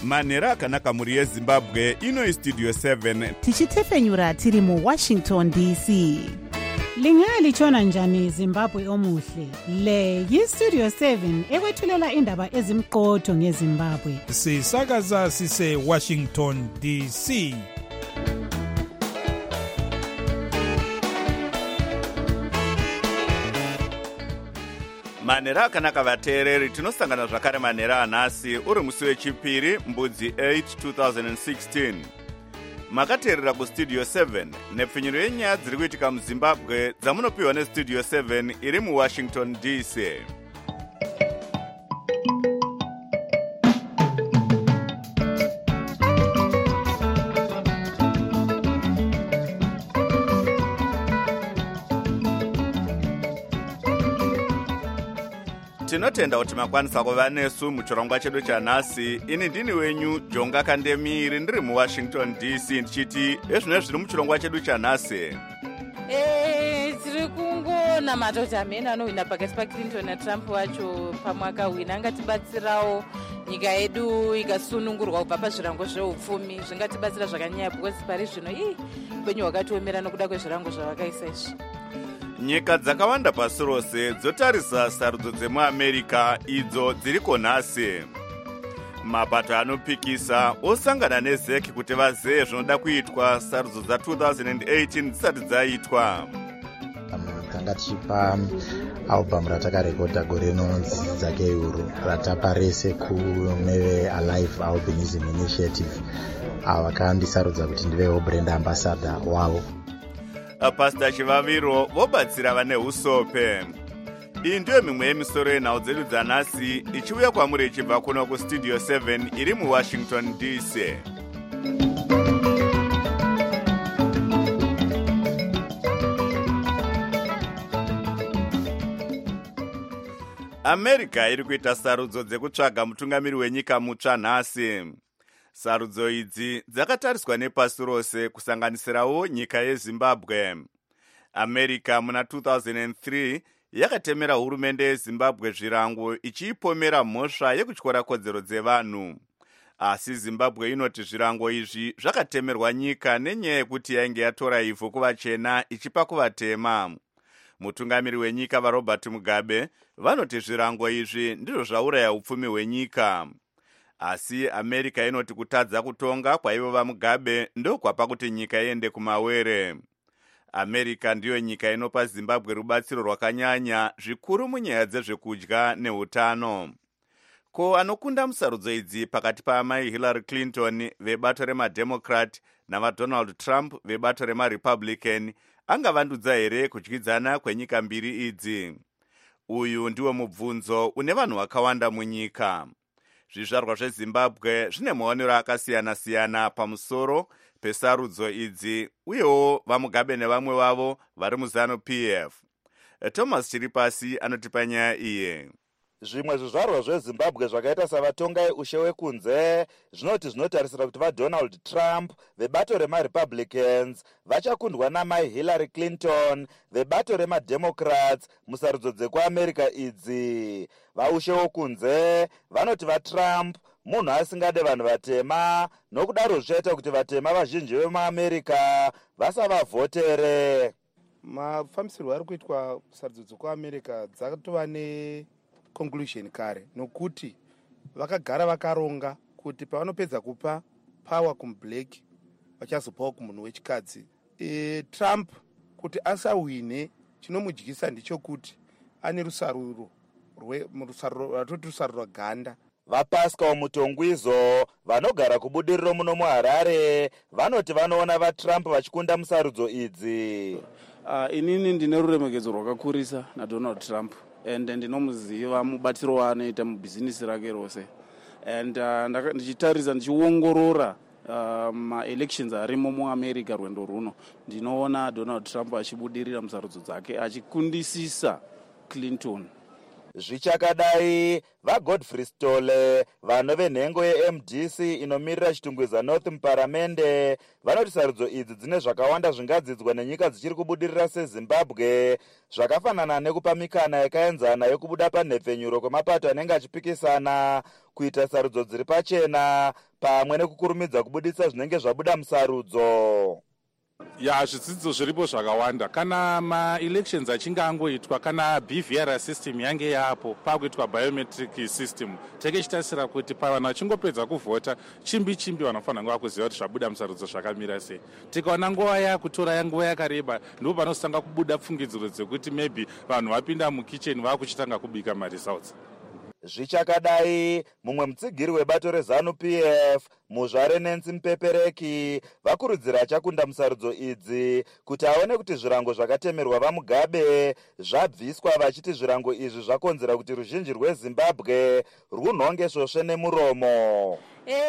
manhero akanaka mhuri yezimbabwe. Ino istudio 7 tichitefenyura tiri muWashington DC. Lingalitshona njani Zimbabwe omuhle? Le yistudio 7 ekwethulela indaba ezimqotho ngeZimbabwe. Sisakaza sise Washington DC. manhero akanaka vateereri, tinosangana zvakare manhero anhasi uri musi wechipiri mbudzi 8 2016. Makateerera kustudio 7 nepfinyuro yenyaya dziri kuitika muzimbabwe dzamunopiwa nestudio 7 iri muWashington DC. Tinotenda kuti makwanisa kuva nesu muchirongwa chedu chanhasi. Ini ndini wenyu Jonga Kandemiri ndiri muWashington DC ndichiti ezvino zviri muchirongwa chedu chanhasi. Tiri kungonamata kuti amene anowina pakati paClinton naTrump wacho pamwaka hwina angatibatsirawo nyika yedu ikasunungurwa kubva pazvirango zveupfumi. Zvingatibatsira zvakanyanya because pari zvino upenyu hwakatiomera nokuda kwezvirango zvavakaisa izvi. Nyika dzakawanda pasi rose dzotarisa sarudzo dzemuAmerica idzo dziriko nhasi. Mapato anopikisa osangana nezeki kuti vazive zvinoda kuitwa sarudzo dza2018 dzisati dzaitwa. Tanga tichipa album ratakarekodha gore rinonzi Zakeuru ratapa rese kune Alive Albinism Initiative vakandisarudza kuti ndivewo brand ambassador wavo. Pastor Chivaviro vobatsira vane usope. Iyi ndiyo mimwe yemisoro yenhau dzedu dzanhasi ichiuya kwamuri ichibva kuno kustudio 7 iri muWashington DC. America iri kuita sarudzo dzekutsvaga mutungamiri wenyika mutsva nhasi. Sarudzo idzi dzakatariswa nepasi rose kusanganisirawo nyika yeZimbabwe. America muna 2003 yakatemera hurumende yeZimbabwe zvirango ichiipomera mhosva yekutyora kodzero dzevanhu. Asi Zimbabwe inoti zvirango izvi zvakatemerwa nyika nenyaya yekuti yainge yatora ivhu kuvachena ichipa kuvatema. Mutungamiri wenyika vaRobert Mugabe vanoti zvirango izvi ndizvo zvauraya upfumi hwenyika. Asi America inoti kutadza kutonga kwaivo vaMugabe ndokwapa kuti nyika iende kumawere. America ndiyo nyika inopa Zimbabwe rubatsiro rwakanyanya zvikuru munyaya dzezvekudya neutano. Ko anokunda musarudzo idzi pakati paamai Hillary Clinton vebato remademocrat navaDonald Trump vebato remaRepublican angavandudza here kudyidzana kwenyika mbiri idzi? Uyu ndiwo mubvunzo une vanhu vakawanda munyika. Zvizvarwa zveZimbabwe zvine maonero akasiyana-siyana pamusoro pesarudzo idzi, uyewo vaMugabe nevamwe vavo vari muZANU-PF. Thomas Chiripasi anotipa nyaya iye. Zvimwe zvizvarwa zveZimbabwe zvakaita savatongai ushe wekunze zvinoti zvinotarisira kuti vaDonald Trump vebato remaRepublicans vachakundwa namai Hillary Clinton vebato remademocrats musarudzo dzekuAmerica idzi. Vaushe wokunze vanoti vaTrump munhu asingade vanhu vatema, nokudaro zvichaita kuti vatema vazhinji vemuAmerica vasavavhotere. Mafambisirwo ari kuitwa sarudzo dzekuAmerica dzatova conclusion kare, nokuti vakagara vakaronga kuti pavanopedza kupa power kumublack vachazopawo kumunhu wechikadzi. Trump kuti asawine chinomudyisa ndichokuti ane rusaruro ratoti rusaruro rwaganda. VaPascal Mutongwizo vanogara kubudiriro muno muHarare vanoti vanoona vaTrump vachikunda musarudzo idzi. Inini ndine ruremekedzo rwakakurisa naDonald Trump and ndinomuziva mubatiro waanoita mubhizinisi rake rose, and ndichitarisa ndichiongorora ma-elections arimo muAmerica rwendo runo, ndinoona Donald Trump achibudirira musarudzo dzake achikundisisa Clinton. Zvichakadai vaGodfrey Stole vano venhengo yeMDC inomirira Chitungwiza North muparamende vanoti sarudzo idzi dzine zvakawanda zvingadzidzwa nenyika dzichiri kubudirira seZimbabwe, zvakafanana nekupa mikana yakaenzana yokubuda panhepfenyuro kwemapato anenge achipikisana kuita sarudzo dziri pachena pamwe nekukurumidza kubudisa zvinenge zvabuda musarudzo. Zvidzidzo zviripo zvakawanda. Kana ma-elections achinge angoitwa, kana BVR system yange yapo pakuitwa biometric system, tenge chitarisira kuti pavanhu vachingopedza kuvhota chimbi vanofanira nguva kuziva kuti zvabuda musarudzo zvakamira sei. Tikaona nguva yakutora nguva yakareba, ndipo panosanga kubuda pfungidziro dzekuti maybe vanhu vapinda mukicheni vakuchitanga kubika maresults. Zvichakadai, mumwe mutsigiri webato reZANU-PF Muzvare Nancy Mupepereki vakurudzira achakunda musarudzo idzi kuti aone kuti zvirango zvakatemerwa vaMugabe zvabviswa, vachiti zvirango izvi zvakonzera kuti ruzhinji rweZimbabwe runhonge svosve nemuromo.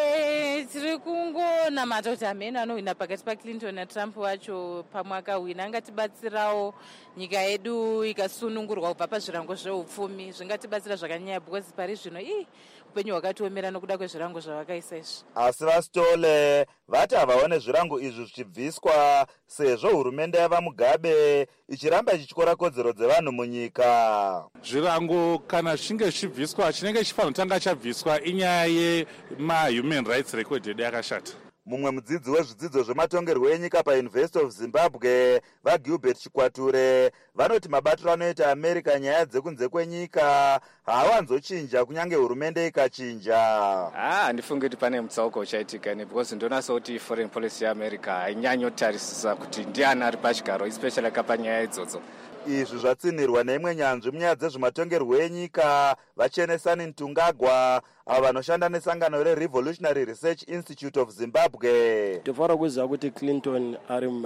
Tiri kungonamata kuti hameno anohwina pakati paClinton naTrump wacho pamwaka hwina angatibatsirawo nyika yedu ikasunungurwa kubva pazvirango zveupfumi. Zvingatibatsira zvakanyanya because pari zvino upenyu hwakatiomera nokuda kwezvirango zvavakaisa izvi. Asi vaStole vati havaone zvirango izvi zvichibviswa sezvo hurumende yavaMugabe ichiramba ichityora kodzero dzevanhu munyika. Zvirango kana zvichinge zvichibviswa, chinenge chifanira kutanga chabviswa inyaya yema-human rights record yedu yakashata. Mumwe mudzidzi wezvidzidzo zvematongerwo enyika paUniversity of Zimbabwe vaGilbert Chikwature vanoti mabatiro anoita America nyaya dzekunze kwenyika haawanzochinja kunyange hurumende ikachinja. Handifungi kuti pane mutsauko uchaitika because ndonasa kuti foreign policy yaAmerica hainyanyi kutarisisa kuti ndiani ari pachigaro, especially kapanyaya idzodzo. Izvi zvatsinirwa neimwe nyanzvi munyaya dzezvematongerwo enyika vaChenesani Ntungagwa avo vanoshanda nesangano reRevolutionary Research Institute of Zimbabwe. Tofara kuziva kuti Clinton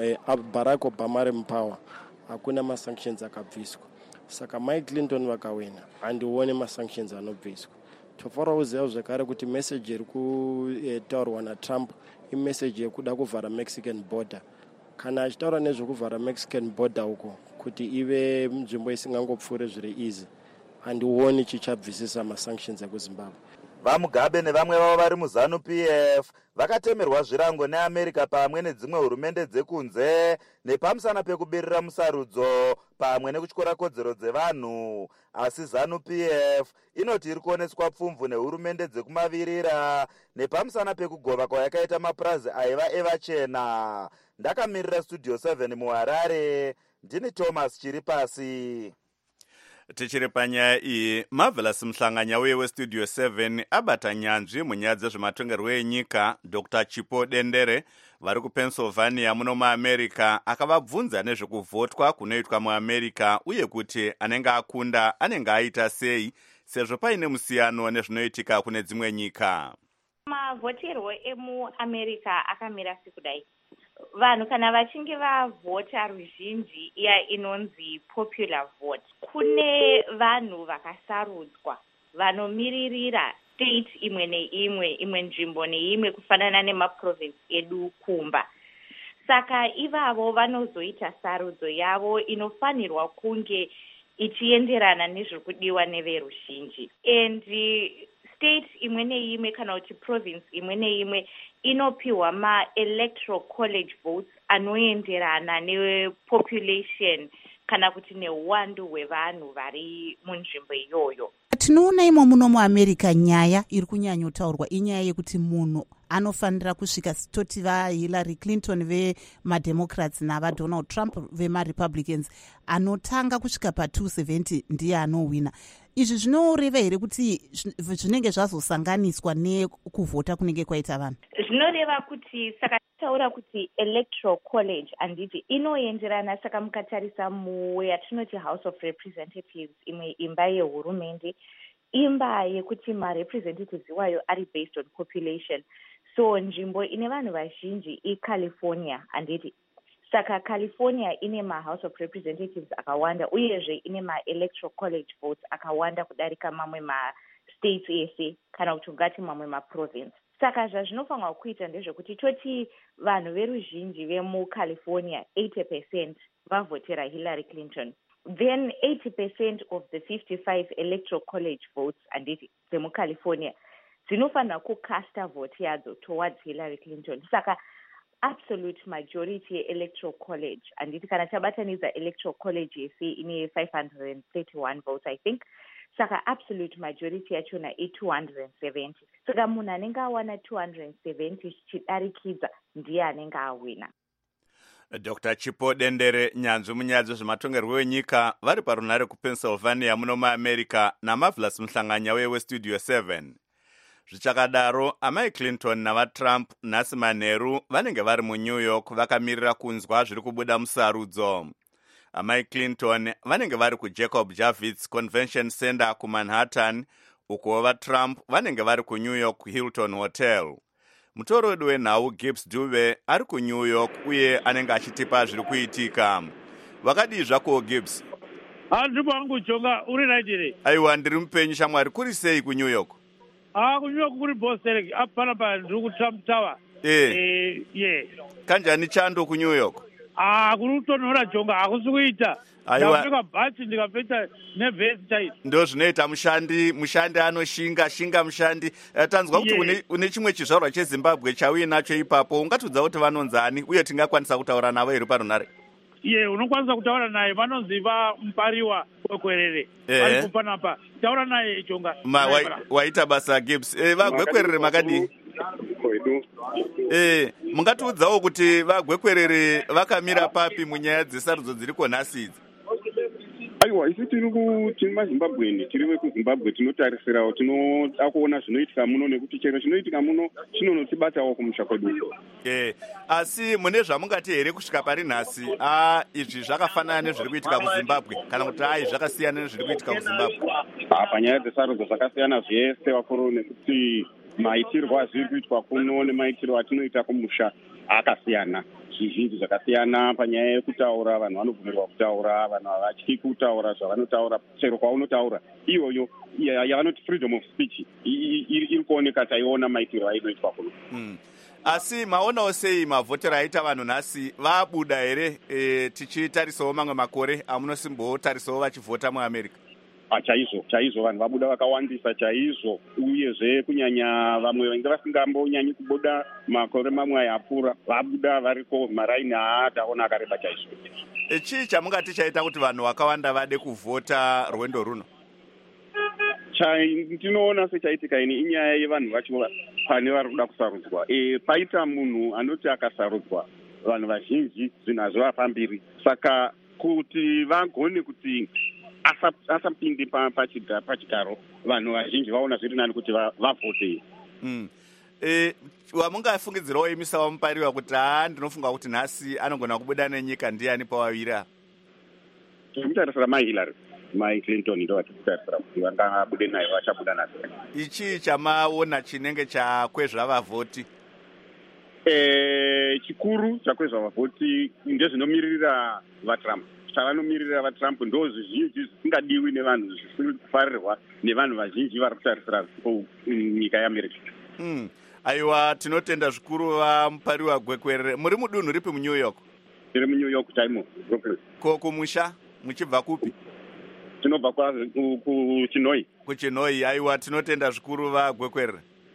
Barack Obama ari mupower hakuna masanctions akabviswa, saka Mike Clinton vakawina handione masanctions anobviswa. Tofara kuziva zvakare kuti message iri kutaurwa naTrump imessage yekuda kuvhara Mexican border. Kana achitaura nezvekuvhara Mexican border uko kuti ive nzvimbo isingangopfuure zviri easy, handioni chichabvisisa masanctions ekuZimbabwe. VaMugabe nevamwe vavo vari muZANU-PF vakatemerwa zvirango neAmerica pamwe nedzimwe hurumende dzekunze nepamusana pekubirira musarudzo pamwe nekutyora kodzero dzevanhu. Asi ZANU-PF inoti iri kuoneswa pfumvu nehurumende dzekumavirira nepamusana pekugova kwayakaita mapurazi aiva evachena. Ndakamirira Studio 7 muHarare, ndini Thomas Chiripasi. Tichiri panyaya iyi, Marvelous Mhlanganya weStudio 7 abata nyanzvi munyaya dzezvematongerwo enyika Dr. Chipo Dendere vari kuPennsylvania muno muAmerica akavabvunza nezvekuvhotwa kunoitwa muAmerica uye kuti anenge akunda anenge aita sei sezvo paine musiyano nezvinoitika kune dzimwe nyika. Mavhoterwo emuAmerica akamira sekudai. Vanhu kana vachinge vavhota ruzhinji iya inonzi popular vote, kune vanhu vakasarudzwa vanomiririra state imwe neimwe, imwe nzvimbo neimwe kufanana nemaprovince edu kumba. Saka ivavo vanozoita sarudzo yavo inofanirwa kunge ichienderana nezvekudiwa neveruzhinji. And state imwe neimwe kana kuti province imwe neimwe inopiwa ma-electoral college votes anoenderana nepopulation kana kuti neuwandu hwevanhu vari munzvimbo iyoyo. Tinoona imo muno muAmerica nyaya iri kunyanyotaurwa inyaya yekuti munhu anofanira kusvika toti vaHillary Clinton vemademocrats navaDonald Trump vemaRepublicans anotanga kusvika pa270 ndiye anowina. Izvi zvinoreva here kuti zvinenge zvazosanganiswa nekuvhota kunenge kwaita vanhu? Zvinoreva kuti saka taura kuti electoral college anditi inoenderana, saka mukatarisa yatinoti House of Representatives, imwe imba yehurumende, imba yekuti marepresentatives iwayo ari based on population. So nzvimbo ine vanhu vazhinji iCalifornia anditi. Saka California ine maHouse of Representatives akawanda uyezve ine maElectoral College votes akawanda kudarika mamwe mastates ese kana kuti ungati mamwe maprovince. Saka zvazvinofanirwa kuita ndezvekuti toti vanhu veruzhinji vemuCalifornia 80% vavhotera Hillary Clinton. Then 80% of the 55 Electoral College votes anditi dzemuCalifornia dzinofanira kukasta vote yadzo towards Hillary Clinton. Saka absolute majority electoral college anditi kana tabatanidza electoral college yese ine 531 votes I think. saka absolute majority yachona i270. Saka munhu anenge awana 270 zvichidarikidza ndiye anenge awina. Dr. Chipo Dendere, nyanzvi munyaya dzezvematongerwo enyika, vari parunhare kuPennsylvania muno muAmerica, naMarvelous Muhlanganya weStudio 7. Zvichakadaro, amai Clinton navaTrump nhasi manheru vanenge vari muNew York vakamirira kunzwa zviri kubuda musarudzo. Amai Clinton vanenge vari kuJacob Javits Convention Center kuManhattan, uko vaTrump vanenge vari kuNew York Hilton Hotel. Mutoro wedu wenhau Gibbs Dube ari kuNew York uye anenge achitipa zviri kuitika. Wakadii zvako Gibbs? Handiri pangu Jonga, uri right here? Aiwa, ndiri mupenyu shamwari. Kuri sei kuNew York? kuNew York kuri Boston, apana pa ndiri kuTrump Tower. Yeah. Kanjani chando kuNew York? Kuri kutonhora Jonga, hakusi kuita. Ndakapfeka bhachi ndikapfeka nevhesi chaidzo. Ndo zvinoita mushandi anoshinga mushandi. Tanzwa kuti une chimwe chizvarwa cheZimbabwe chauye nacho ipapo. Ungatudza kuti vanonzani uye tingakwanisa kutaura navo here parunhare? Unokwanisa kutaura naye, vanonzi vaMupariwa Gwekwerere. Vari kupanapa. Taura naye Jonga. Waita basa Gibbs. Vagwekwerere makadii? Mungatiudzawo kuti vagwekwerere vakamira papi munyaya dzesarudzo dziriko nhasi idzi? Aiwa, isi tiri maZimbabweni, tiri vekuZimbabwe, tinotarisirawo, tinoda kuona zvinoitika muno, nekuti chero zvinoitika muno chinonotibatawo kumusha kwedu. Asi mune zvamungati here kusvika pari nhasi, izvi zvakafanana nezviri kuitika kuZimbabwe, kana kuti zvakasiyana nezviri kuitika kuZimbabwe? Panyaya dzesarudzo zvakasiyana zvese vakuru, nekuti maitirwo azviri kuitwa kuno nemaitirwo atinoita kumusha akasiyana. Zvizhinji zvakasiyana panyaya yekutaura, vanhu vanobvumirwa kutaura, vanhu havatyi kutaura zvavanotaura, chero kwaunotaura iyoyo yavanoti freedom of speech iri kuoneka, taiona maitirwo ainoitwa kuno. Asi maonawo sei mavhotero aita vanhu nhasi? Vabuda here tichitarisawo mamwe makore amunosimbootarisawo vachivhota muAmerica? Chaizvo vanhu vabuda vakawandisa chaizvo, uyezve kunyanya vamwe vange vasingambonyanyi kubuda makore mamwe ayapfuura, vabuda variko maraini taona akareba chaizvo. Chii chamungati chaita kuti vanhu vakawanda vade kuvhota rwendo runo? Tinoona sechaitika ini inyaya yevanhu vacho pane vari kuda kusarudzwa. Paita munhu anoti akasarudzwa, vanhu vazhinji zvinhu hazvivafambiri, saka kuti vagone kuti asapinde pachigaro, vanhu vazhinji vaona zviri nani kuti vavhote. Wamungafungidzirawo imisa wamupariwa kuti ndinofunga kuti nhasi anogona kubuda nenyika, ndiani pawawira? Tikutarisira maHillary, maClinton ndo vatikutarisira kuti vangabude naye, vachabuda naye. Ichi chamaona chinenge chakwezva vavhoti? Chikuru chakwezva vavhoti ndezvinomiririra vaTrump. Chavanomirira vaTrump ndo zvizhinji zvisingadiwi nevanhu, zvisiri kufarirwa nevanhu vazhinji vari kutarisira nyika yeAmerica. Aiwa, tinotenda zvikuru vaMupariwa Gwekwerere. Muri mudunhu ripi muNew York? Tiri muNew York taimo, Brooklyn. Kumusha muchibva kupi? Tinobva kuChinoi. Kuchinoi. Aiwa, tinotenda zvikuru vaGwekwerere.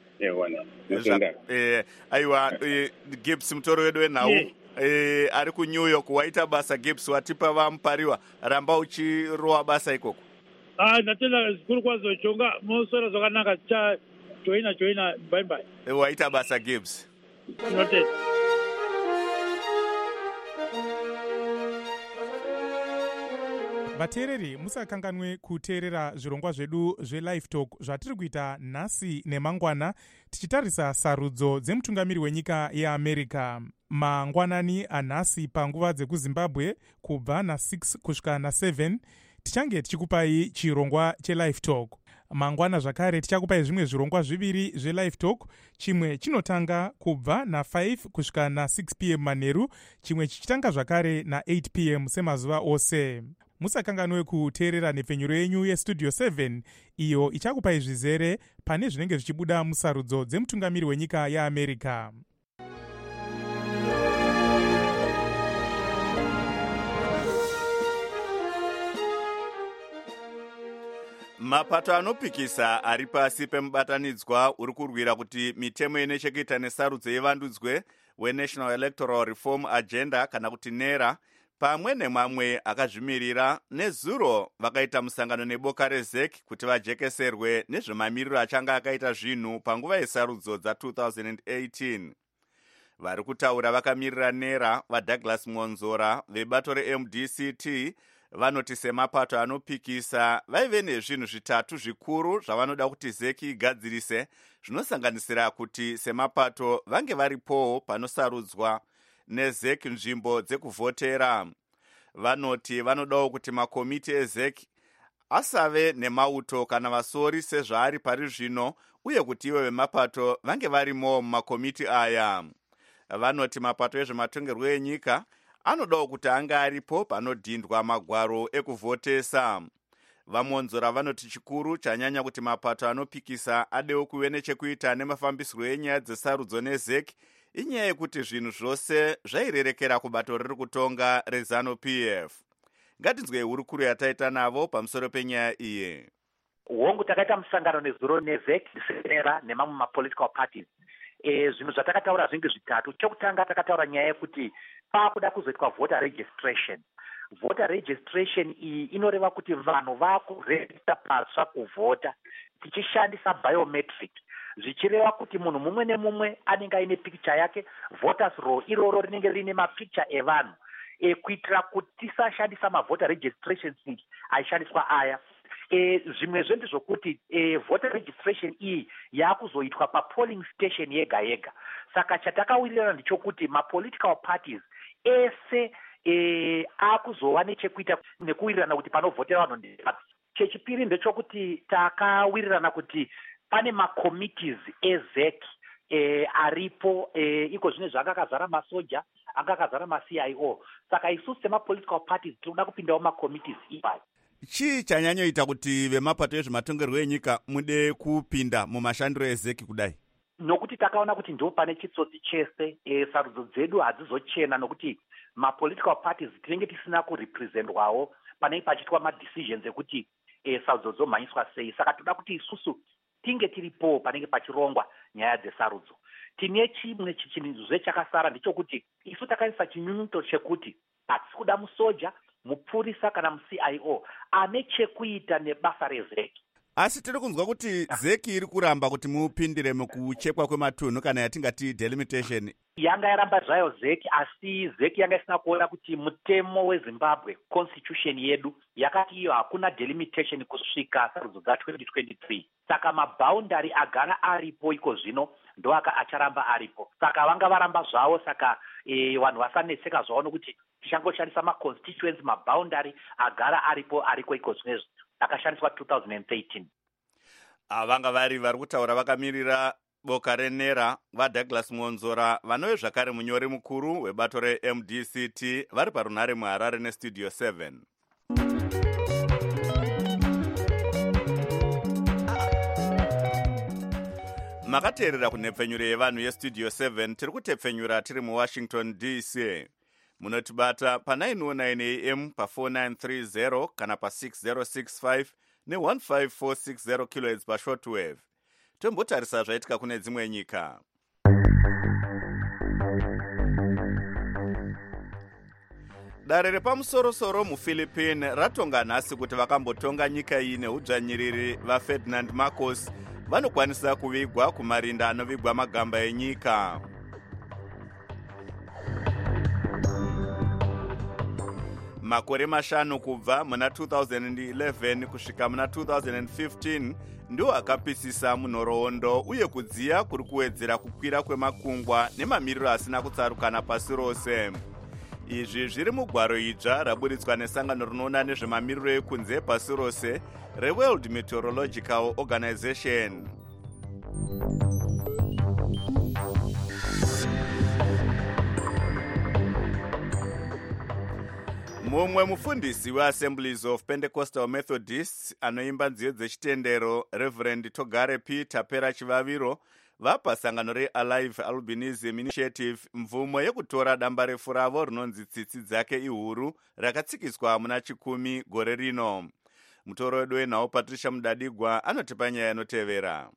Aiwa, Gibbs mutoro wedu wenhau ari kuNew York. Waita basa Gibbs, watipa vaMupariwa, ramba uchirowa basa ikoko. Ndatenda zvikuru kwazvo Jonga, musoro zvakanaka, joina bye. Waita basa Gibbs. Tinotenda. Vateereri, musakanganwe kuteerera zvirongwa zvedu zveLive Talk zvatiri kuita nhasi nemangwana tichitarisa sarudzo dzemutungamiri wenyika yeAmerica. Mangwanani anhasi panguva dzekuZimbabwe kubva na6 kusvika na7 tichange tichikupai chirongwa cheLive Talk. Mangwana zvakare tichakupai zvimwe zvirongwa zviviri zveLive Talk. Chimwe chinotanga kubva na5 kusvika na6 p.m. manheru, chimwe chichitanga zvakare na8 p.m. semazuva ose. Musakanganwe kuteerera nepfenyuro yenyu yeStudio 7 iyo ichakupai zvizere pane zvinenge zvichibuda musarudzo dzemutungamiri wenyika yeAmerica. Mapato anopikisa ari pasi pemubatanidzwa uri kurwira kuti mitemo ine chekuita nesarudzo yevandudzwe weNational Electoral Reform Agenda kana kuti NERA pamwe nemamwe akazvimirira nezuro vakaita musangano neboka rezek kuti vajekeserwe nezvemamiriro achanga akaita zvinhu panguva yesarudzo dza2018. vari kutaura vakamirira nera vaDouglas Mwonzora vebato reMDCT vanoti semapato anopikisa vaive nezvinhu zvitatu zvikuru zvavanoda kuti zeki igadzirise, zvinosanganisira kuti semapato vange varipowo panosarudzwa nezeki nzvimbo dzekuvhotera. Vanoti vanodawo kuti makomiti ezeki asave nemauto kana vasori sezvaari pari zvino, uye kuti ivo vemapato vange varimo mumakomiti aya. Vanoti mapato ezvematongerwo enyika anodawo kuti anga aripo panodhindwa magwaro ekuvhotesa. Vamonzora vanoti chikuru chanyanya kuti mapato anopikisa adewo kuve nechekuita nemafambisiro enyaya dzesarudzo nezeki inyaya yekuti zvinhu zvose zvairerekera kubato riri kutonga reZANU-PF. Ngatinzwe hurukuru yataita navo pamusoro penyaya iyi. Hongu takaita musangano nezuro nezeki disenera nemamwe mapolitical parties. Zvinhu zvatakataura zvinge zvitatu. Chokutanga takataura nyaya yekuti paakuda kuzoitwa voter registration. Voter registration iyi inoreva kuti vanhu vakurejista pasva kuvhota tichishandisa biometric, zvichireva kuti munhu mumwe nemumwe anenge aine picture yake. Voters roll iroro rinenge rine mapicture evanhu kuitira kuti tisashandisa mavoter registration sheet aishandiswa aya. Zvimwezve ndezvokuti voter registration iyi yakuzoitwa papolling station yega yega. Saka chatakawirirana ndichokuti mapolitical parties ese akuzova nechekuita nekuwirirana kuti panovhotera vanhu ndepapi. Chechipiri ndechokuti takawirirana kuti pane macommittees ezeki aripo iko zvine zvakakazara masoja, akakazara maCIO. Saka isusu semapolitical parties tinoda kupindawo macommittees ipayo. Chii chanyanyoita kuti vemapato ezvematongerwo enyika mude kupinda mumashandiro ezeki kudai? Nokuti takaona kuti ndipo pane chitsotsi chese. Sarudzo dzedu hadzizochena nokuti mapolitical parties tinenge tisina kurepresentwawo panenge pachiitwa madecisions ekuti sarudzo dzomhanyiswa sei. Saka toda kuti isusu tinge tiripo panenge pachirongwa nyaya dzesarudzo. Tine chimwe chichinzve chakasara ndichokuti isu takaisa chinyunyuto chekuti hatisi kuda musoja, mupurisa kana muCIO ane chekuita nebasa rezeki. Asi tiri kunzwa kuti zeki iri kuramba kuti mupindire mukuchekwa kwematunhu kana yatingati delimitation. Yanga yaramba zvayo zeki, asi zeki yanga isina kuona kuti mutemo weZimbabwe constitution yedu yakati iyo hakuna delimitation kusvika sarudzo dza2023. Saka maboundary agara aripo iko zvino ndo acharamba aripo. Saka vanga varamba zvavo. Saka vanhu vasanetseka zvavo nokuti tichangoshandisa maconstituents maboundary agara aripo ariko iko zvinezvi akashandiswa 2013. Vanga vari kutaura vakamirira boka renera vaDouglas Mwonzora vanove zvakare munyori mukuru webato reMDCT vari parunhare muHarare nestudio 7. Makateerera kunhepfenyuro yevanhu yestudio 7. tiri kutepfenyura tiri muWashington DC. Munotibata pa909 AM pa4930 kana pa6065 ne15460 kHz pashortwave. Tombotarisa zvaitika kune dzimwe nyika. Dare repamusoro-soro muPhilippine ratonga nhasi kuti vakambotonga nyika iyi neudzvanyiriri vaFerdinand Marcos vanokwanisa kuvigwa kumarinda anovigwa magamba enyika. Makore mashanu kubva muna 2011 kusvika muna 2015 ndiwo akapisisa munhoroondo uye kudziya kuri kuwedzera kukwira kwemakungwa nemamiriro asina kutsarukana pasi rose. Izvi zviri mugwaro idzva raburitswa nesangano rinoona nezvemamiriro ekunze pasi rose reWorld Meteorological Organization. Mumwe mufundisi weAssemblies of Pentecostal Methodists anoimba nziyo dzechitendero Reverend Togare P. Tapera Chivaviro vapa sangano reAlive Albinism Initiative mvumo yekutora damba refu ravo rinonzi tsitsi dzake ihuru rakatsikiswa muna 10 gore rino. Mutoro wedu wenhau Patricia Mudadigwa anotipa nyaya inotevera.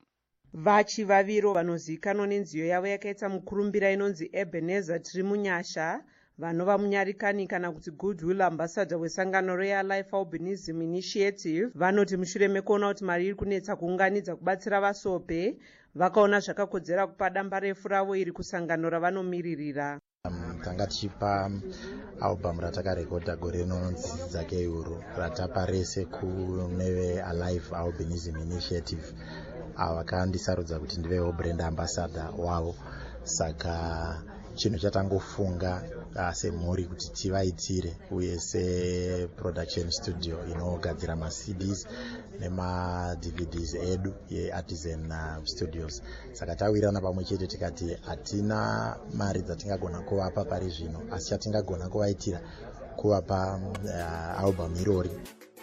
Vachivaviro vanozivikanwa nenziyo yavo yakaita mukurumbira inonzi Ebenezer tiri munyasha vanova munyarikani kana kuti goodwill ambassador wesangano realife albinism initiative vanoti mushure mekuona kuti mari iri kunetsa kuunganidza kubatsira vasope vakaona zvakakodzera kupa damba refu ravo iri kusangano ravanomiririra. Tanga tichipa album ratakarekodha gore rinonzi dzake euro ratapa rese kune Alive Albinism Initiative vakandisarudza kuti ndivewo brand ambassador wavo. Saka chinhu chatangofunga semhuri kuti tivaitire uye seproduction studio inogadzira maCDs nema-DVDs edu yeArtisan Studios. Saka tawirirana pamwe chete tikati hatina mari dzatingagona kuvapa pari zvino, asi chatingagona kuvaitira kuvapa album irori.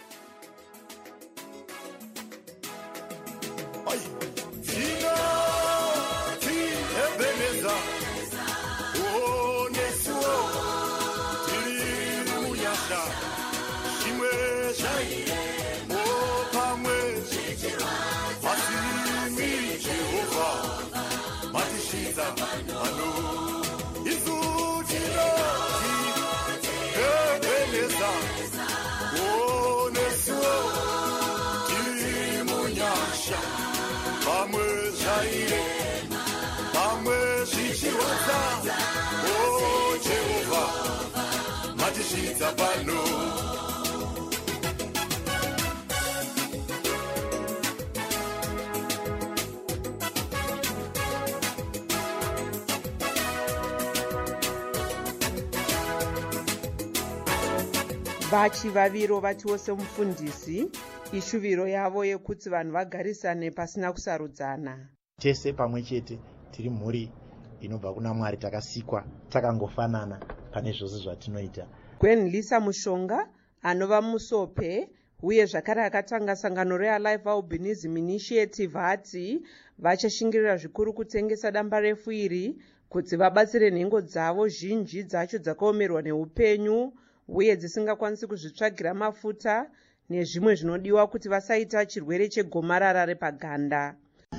vachivaviro vatiwo semufundisi ishuviro yavo yekuti vanhu vagarisane pasina kusarudzana. Tese pamwe chete tiri mhuri inobva kuna Mwari, takasikwa takangofanana pane zvose zvatinoita. Gwen Lisa Mushonga anova musope uye zvakare akatanga sangano realive albinism initiative ati vachashingirira zvikuru kutengesa damba refu iri kuti vabatsire nhengo dzavo zhinji dzacho dzakaomerwa neupenyu uye dzisingakwanisi kuzvitsvagira mafuta nezvimwe zvinodiwa kuti vasaita chirwere chegomarara repaganda.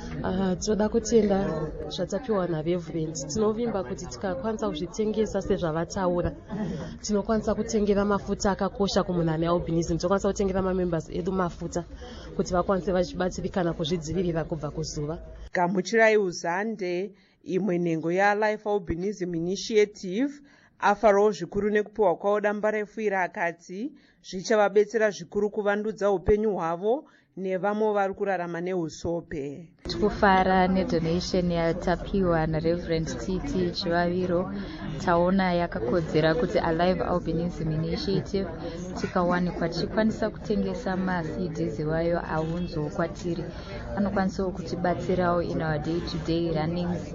Tinoda kutenda zvatapiwa naVevent. Tinovimba kuti tikakwanisa kuzvitengesa sezvavataura, tinokwanisa kutengera mafuta akakosha kumunhu ane albinism. Tinokwanisa kutengera mamembers edu mafuta kuti vakwanise vachibatsirikana kuzvidzivirira kubva kuzuva. Gamuchirai Uzande, imwe nhengo yaLife Albinism Initiative, afarawo zvikuru nekupiwa kwavo damba refu iri akati zvichavabetsera zvikuru kuvandudza upenyu hwavo nevamwe vari kurarama neusope. Tikufara nedonation yatapiwa naReverend TT Chivaviro. Taona yakakodzera kuti Alive Albinism Initiative tikawanikwa tichikwanisa kutengesa maCDs wayo aunzo kwatiri. Anokwanisawo kutibatsirawo in our day-to-day runnings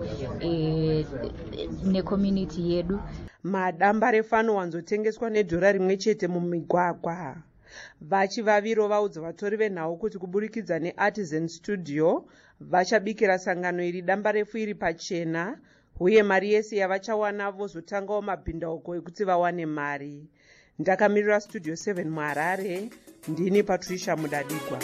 necommunity yedu. Madamba refu anowanzotengeswa nedhora rimwe chete mumigwagwa. Vachivaviro vaudza vatori venhau kuti kuburikidza neArtisan Studio vachabikira sangano iri damba refu iri pachena uye mari yese yavachawana vozotangawo mabhindauko ekuti vawane mari. Ndakamirira Studio 7 muHarare, ndini Patricia Mudadigwa.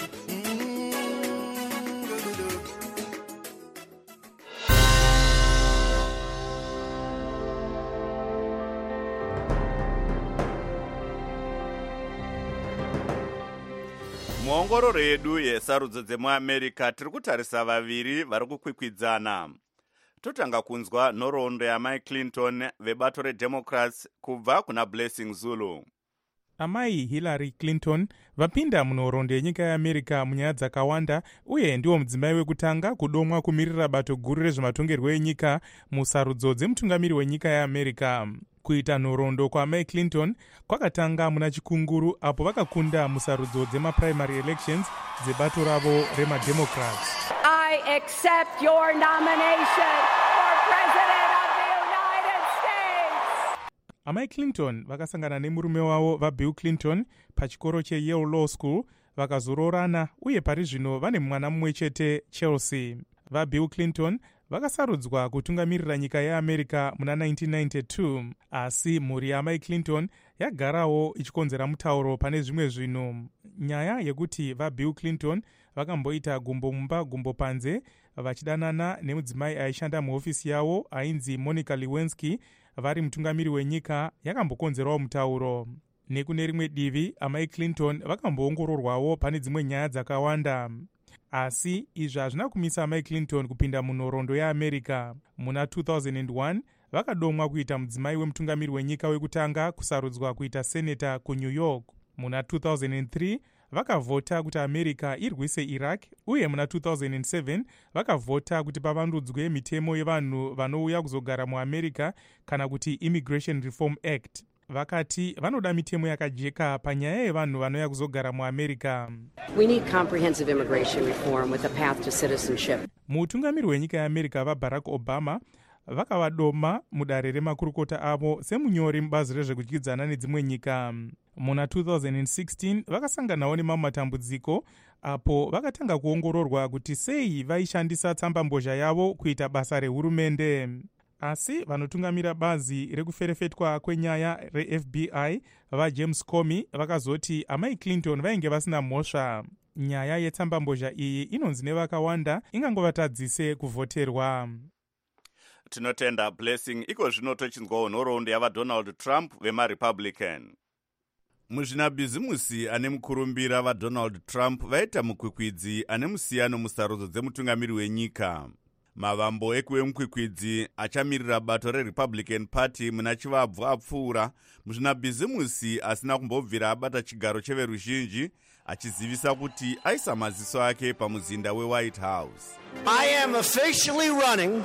muongororo yedu yesarudzo dzemuamerica tiri kutarisa vaviri vari kukwikwidzana. Totanga kunzwa nhoroondo yaMike Clinton vebato reDemocrats kubva kuna Blessing Zulu. Amai Hillary Clinton vapinda munhoroondo yenyika yeAmerica munyaya dzakawanda uye ndiwo mudzimai wekutanga kudomwa kumirira bato guru rezvematongerwo enyika musarudzo dzemutungamiri wenyika yeAmerica. Kuita nhoroondo kwaMai Clinton kwakatanga muna chikunguru apo vakakunda musarudzo dzemaprimary elections dzebato ravo remademocrats. I accept your nomination for President of the United States. Amai Clinton vakasangana nemurume wavo vaBill Clinton pachikoro cheYale Law School vakazororana uye pari zvino vane mwana mumwe chete Chelsea. VaBill Clinton vakasarudzwa kutungamirira nyika yeAmerica muna 1992, asi mhuri yaMike Clinton yagarawo ichikonzera mutauro pane zvimwe zvino. Nyaya yekuti vaBill Clinton vakamboita gumbo mumba gumbo panze vachidanana nemudzimai aishanda muhofisi yavo ainzi Monica Lewinsky vari mutungamiri wenyika yakambokonzerawo mutauro. Nekune rimwe divi amai Clinton vakamboongororwawo pane dzimwe nyaya dzakawanda. Asi izvi hazvina kumisa amai Clinton kupinda munhoroondo yeAmerica. Muna 2001 vakadomwa kuita mudzimai wemutungamiri wenyika wekutanga kusarudzwa kuita seneta kuNew York. Muna 2003 vakavhota kuti America irwise Iraq, uye muna 2007 vakavhota kuti pavandudzwe mitemo yevanhu vanouya kuzogara muAmerica kana kuti Immigration Reform Act. Vakati vanoda mitemo yakajeka panyaya yevanhu vanouya kuzogara muAmerica. We need comprehensive immigration reform with a path to citizenship. Mutungamiri wenyika yeAmerica vaBarack Obama vakavadoma mudare remakurukota avo semunyori mubazi rezvekudyidzana nedzimwe nyika. Muna 2016 vakasanganawo nemamwe matambudziko apo vakatanga kuongororwa kuti sei vaishandisa tsambambozha yavo kuita basa rehurumende. Asi vanotungamira bazi rekuferefetwa kwenyaya reFBI vaJames Comey vakazoti amai Clinton vainge vasina mhosva. Nyaya yetsambambozha iyi inonzi nevakawanda ingangovatadzise kuvhoterwa. Tinotenda Blessing. Iko zvino tochinzwawo nhoroondo yavaDonald Trump vemaRepublican. Muzvinabhizimusi ane mukurumbira vaDonald Trump vaita mukwikwidzi ane musiyano musarudzo dzemutungamiri wenyika. Mavambo ekuve mukwikwidzi achamirira bato reRepublican Party muna chivabvu apfuura muzvinabhizimusi asina kumbobvira abata chigaro cheveruzhinji, achizivisa kuti aisa maziso ake pamuzinda weWhite House. I am officially running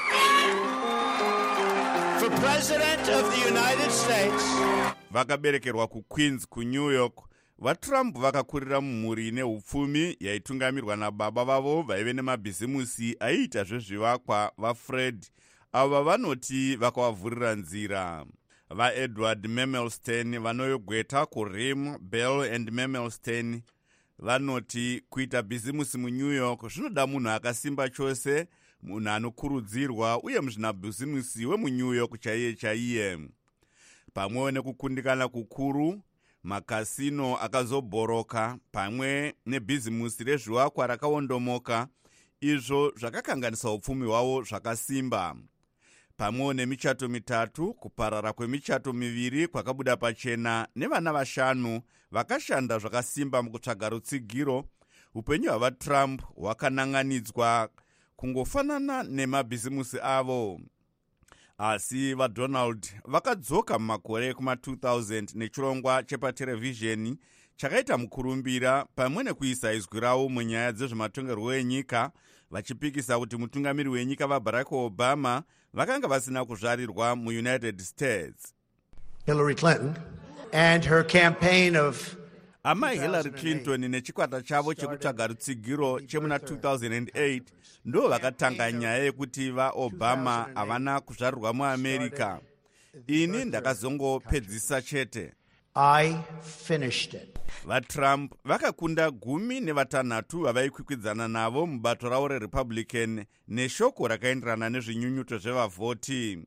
for President of the United States. Vakaberekerwa kuQueens kuNew York, vaTrump vakakurira mumhuri neupfumi yaitungamirwa nababa vavo vaive nemabhizimusi aiita zvezvivakwa vaFred, ava vanoti vakavavhurira nzira. VaEdward Memelstein vanoyogweta kuRim, Bell and Memelstein vanoti kuita bhizimusi muNew York zvinoda munhu akasimba chose, munhu anokurudzirwa uye muzvinabhizimusi wemuNew York chaiye. Pamwe nekukundikana kukuru, makasino akazobhoroka pamwe nebhizimusi rezvivakwa rakaondomoka, izvo zvakakanganisa upfumi hwavo zvakasimba. Pamwe nemichato mitatu, kuparara kwemichato miviri kwakabuda pachena nevana 5 vakashanda zvakasimba mukutsvaga rutsigiro, upenyu hwavaTrump hwakananganidzwa kungofanana nemabhizimusi avo. Asi vaDonald vakadzoka mumakore kuma-2000 nechirongwa chepaterevhizheni chakaita mukurumbira pamwe nekuisa izwi ravo munyaya dzezvematongerwo enyika, vachipikisa kuti mutungamiri wenyika vaBarack Obama vakanga vasina kuzvarirwa muUnited States. Hillary Clinton and her campaign of amai Hillary Clinton nechikwata chavo chekutsvaga rutsigiro chemuna 2008 ndo vakatanga nyaya yekuti vaObama havana kuzvarirwa muAmerica. Ini ndakazongopedzisa chete. I finished it. VaTrump vakakunda 16 vavaikwikwidzana navo mubato ravo reRepublican neshoko rakaenderana nezvinyunyuto zvevavhoti.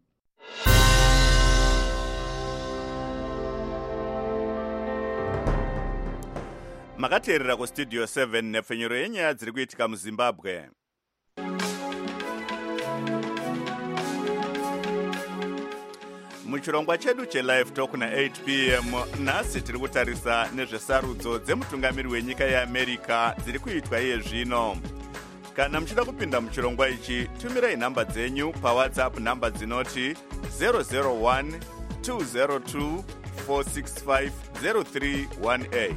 Makateerera kustudio 7 nepfenyuro yenyaya dziri kuitika muZimbabwe. Muchirongwa chedu cheLive Talk na8 p.m. nhasi tiri kutarisa nezvesarudzo dzemutungamiri wenyika yeAmerica dziri kuitwa iye zvino. Kana muchida kupinda muchirongwa ichi, tumirai nhamba dzenyu paWhatsApp nhamba dzinoti 001 202 465 0318.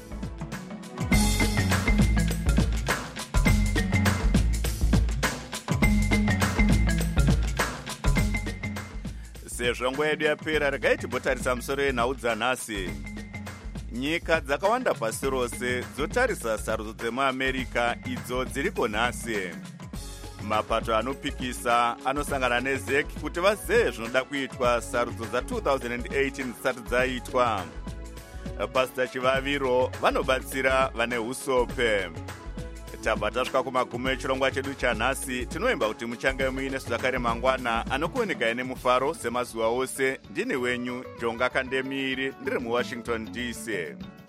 Sezvo nguva yedu yapera, regai tibotarisa musoro yenhau dzanhasi. Nyika dzakawanda pasi rose dzotarisa sarudzo dzemuAmerica idzo dziriko nhasi. Mapato anopikisa anosangana neZEC kuti vazive zvinoda kuitwa sarudzo dza2018 dzisati dzaitwa. Pastor Chivaviro vanobatsira vane usope. Tabva tasvika kumagumo echirongwa chedu chanhasi. Tinoimba kuti muchange muine zvakare mangwana anokuoneka nemufaro semazuva ose. Ndini wenyu Jonga Kandemiri, ndiri muWashington DC.